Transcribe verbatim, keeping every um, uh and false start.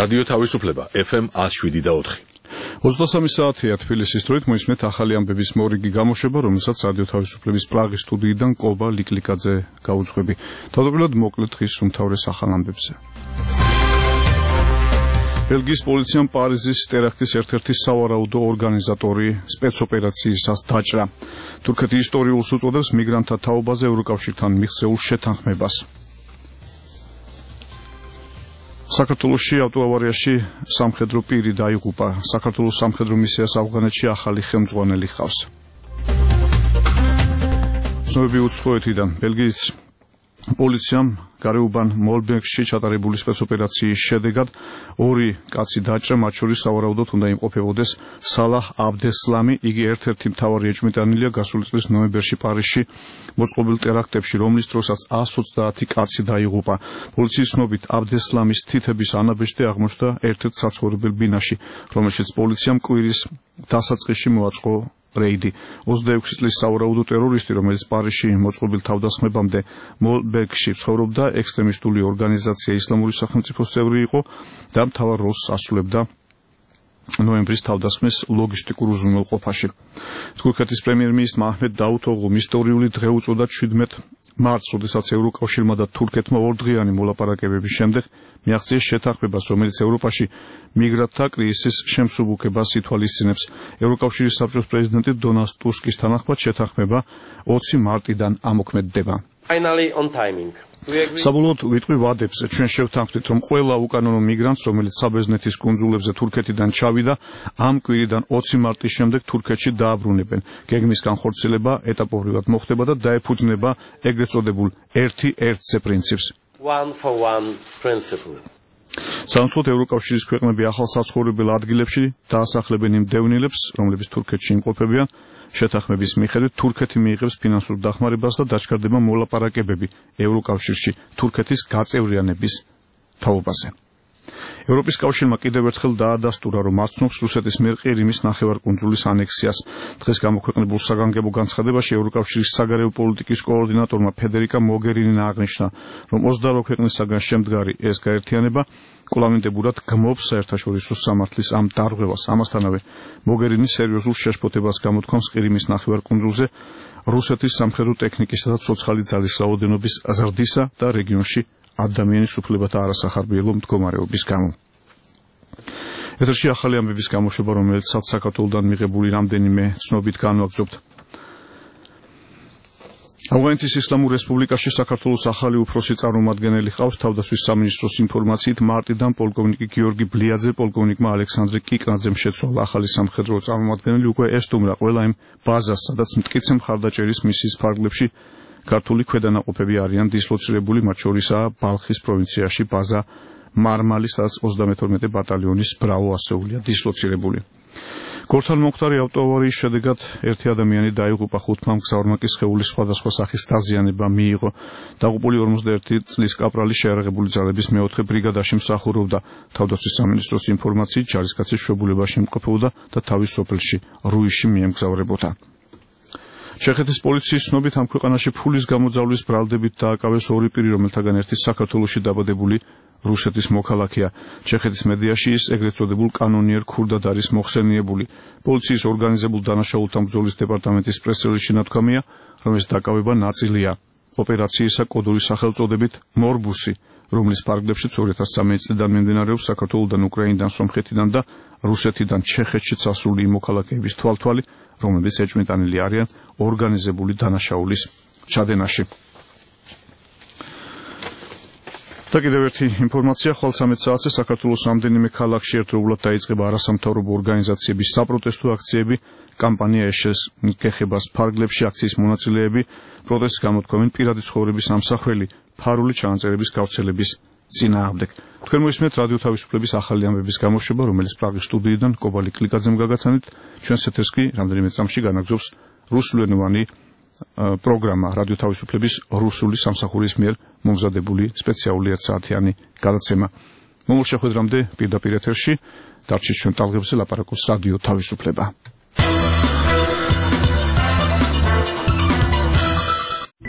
რადიო თავისუფლება ეფ ემ one oh seven და four. ოცდასამი საათია თბილისის დროით მოისმენთ ახალი ამბების მორიგი გამოშვება, რომელსაც რადიო თავისუფლების პრაღის სტუდიიდან კობა ლიკლიკაძე გაუძღვები. თავდაპირველად მოკლედ დღის უმთავრეს ახალ ამბებზე. ბელგიის პოლიციამ პარიზის ტერაქტის ერთ-ერთი სავარაუდო ორგანიზატორი სპეცოპერაციისას დაჭრა. თურქეთი ისტორიულს უწოდებს მიგრანტთა თაობაზე ევროკავშირთან მიღწეულ შეთანხმებას. საქართველოში ავტოავარიაში სამხედრო პირი დაიღუპა. საქართველოს სამხედრო მისიას ავღანეთში ახალი ხელმძღვანელი ჰყავს. ცნობები უცხოეთიდან. ბელგიის პოლიციამ გარეუბან მოლბეგში ჩატარებული სპეცოპერაციის შედეგად ორი კაცი დაჭრა, მათ შორის სავარაუდოდ უნდა იმყოფებოდეს სალაჰ აბდესლამი. იგი ერთ-ერთი მთავარი ეჭვმიტანილია გასული წლის ნოემბერში პარიზში მოწყობილ ტერაქტებში, რომლის დროსაც one hundred twenty კაცი დაიღუპა. პოლიციის ცნობით აბდესლამის თითების ანაბეჭდი აღმოჩნდა ერთ-ერთ საცხოვრებელ ბინაში, რომელშიც პოლიციამ კვირის დასაწყისში მოაწყო რეიდი. ოცდაექვსი წლის სავარაუდო ტერორისტი, რომელიც პარიზში მოწყობილ თავდასხმებამდე მოლბეგში ცხოვრობდა, ექსტრემისტული ორგანიზაცია ისლამური სახელმწიფოს წევრი იყო და მთავარ როლს ასრულებდა ნოემბრის თავდასხმის ლოგისტიკურ უზრუნველყოფაში. თურქეთის პრემიერ-მინისტრმა აჰმედ დაუთოღლუმ ისტორიული დღე უწოდა შვიდმეტ მარტს, როდესაც ევროკავშირმა და თურქეთმა ორდღიანი მოლაპარაკებების შემდეგ მიაღწიეს შეთანხმებას, რომელიც ევროპაში მიგრანტთა კრიზისის შემსუბუქებას ითვალისწინებს. ევროკავშირის საბჭოს პრეზიდენტი დონალდ ტუსკის თანახმად შეთანხმება ოცი მარტიდან ამოქმედდება. საბოლოოდ ვიტყვი ვადებს, ჩვენ შევთანხმდით, რომ ყველა უკანონო მიგრანტს, რომელიც საბერძნეთის კუნძულებზე თურქეთიდან ჩავიდა, ამ კვირიდან ოცი მარტის შემდეგ თურქეთში დააბრუნებენ. გეგმის განხორციელება ეტაპობრივად მოხდება და დაეფუძნება ეგრეთ წოდებულ ერთი ერთზე პრინციპს. სამწუხაროდ ევროკავშირის ქვეყნები ახალ საცხოვრებელ ადგილებში დაასახლებენ იმ დევნილებს, რომლებიც თურქეთში იმყოფებიან. შეთანხმების მიხედვით თურქეთი მიიღებს ფინანსურ დახმარებას და დაჩქარდება მოლაპარაკებები ევროკავშირში თურქეთის გაწევრიანების თაობაზე. ევროპის კავშირმა კიდევ ერთხელ დაადასტურა, რომ აცნობს რუსეთის მიერ ყირიმის ნახევარკუნძულის ანექსიას. დღეს გამოქვეყნებულ საგანგებო განცხადებაში ევროკავშირის საგარეო პოლიტიკის კოორდინატორმა ფედერიკა მოგერინინა აღნიშნა, რომ ოცდაორი ქვეყნისაგან შემდგარი ეს გაერთიანება კვლავინდებურად გმობს საერთაშორისო სამართლის ამ დარღვევას. ამასთანავე მოგერინის სერიოზულ შეშფოთებას გამოთქვამს ყირიმის ნახევარკუნძულზე რუსეთის სამხედრო ტექნიკისა და ცოცხალი ძალის რაოდენობის ზრდისა და რეგიონში ადამიანის უფლებათა არასახარბიელო მდგომარეობის გამო. ეთერში ახალი ამბების გამოშვება, რომელსაც საქართველოდან მიღებული რამდენიმე ცნობით განვაგრძობთ. ავღანეთის ისლამურ რესპუბლიკაში საქართველოს ახალი უფროსი წარმომადგენელი ჰყავს. თავდაცვის სამინისტროს ინფორმაციით მარტიდან პოლკოვნიკი გიორგი ბლიაძე პოლკოვნიკმა ალექსანდრე კიკნაძემ შეცვალა. ახალი სამხედრო წარმომადგენელი უკვე ესტუმრა ყველა იმ ბაზას, სადაც მტკიცე მხარდაჭერის მისიის ფარგლებში ქართული ქვედანაყოფები არიან დისლოცირებული, მათ შორისაა ბალხის პროვინციაში ბაზა მარმალი, სადაც ოცდამეთორმეტე ბატალიონის ბრავო ასეულია დისლოცირებული. გორთან მომხდარი ავტოავარიის შედეგად ერთი ადამიანი დაიღუპა, ხუთმა მგზავრმა კი სხეულის სხვადასხვა სახის დაზიანება მიიღო. დაღუპული ორმოცდაერთი წლის კაპრალი შეიარაღებული ძალების მეოთხე ბრიგადაში მსახურობდა. თავდაცვის სამინისტროს ინფორმაციით ჯარისკაცის შვებულებაში იმყოფებოდა და თავის სოფელში რუიში მიემგზავრებოდა. ჩეხეთის პოლიციის ცნობით ამ ქვეყანაში ფულის გამოძავლის ბრალდებით დააკავეს ორი პირი, რომელთაგან ერთი საქართველოში დაბადებული რუსეთის მოქალაქეა. ჩეხეთის მედიაში ის ეგრეთ წოდებულ კანონიერ ქურდად არის მოხსენიებული. პოლიციის ორგანიზებულ დანაშაულთა ბრძოლის დეპარტამენტის პრეს-რელიზში ნათქვამია, რომ ეს დაკავება ნაწილია ოპერაციისა კოდური სახელწოდებით მორბუსი, რომლის ფარგლებშიც ორი ათას ცხრამეტი წლიდან მიმდინარეობს საქართველოდან, უკრაინიდან, სომხეთიდან და რუსეთიდან ჩეხეთში წასული მოქალაქეების თვალთვალი, რომლებიც ეჭვმიტანილი არიან ორგანიზებული დანაშაულის ჩადენაში. და კიდევ ერთი ინფორმაცია, ხვალ ცამეტ საათზე საქართველოს რამდენიმე ქალაქში ერთდროულად დაიწყება არასამთავრობო ორგანიზაციების საპროტესტო აქციები. კამპანია ეშეს გეხებას ფარგლებში აქციის მონაწილეები პროტესტს გამოთქვამენ პირადი ცხოვრების ამსახველი ფარული ჩანაწერების გავრცელების წინააღმდეგ. თქვენ მოისმენთ რადიო თავისუფლების ახალი ამბების გამოშვება, რომელიც პრაღის სტუდიიდან კობა ლიკლიკაძემ გაგაცანით. ჩვენს ეთერს კი რამდენიმე წამში განაგზობს რუსულენოვანი პროგრამა რადიო თავისუფლების რუსული სამსახურის მიერ მომზადებული სპეციალური ერთსაათიანი გადაცემა. მომავალ შეხვედრამდე პირდაპირ ეთერში დარჩით ჩვენ ტალღებზე ლაპარაკობს რადიო თავისუფლება.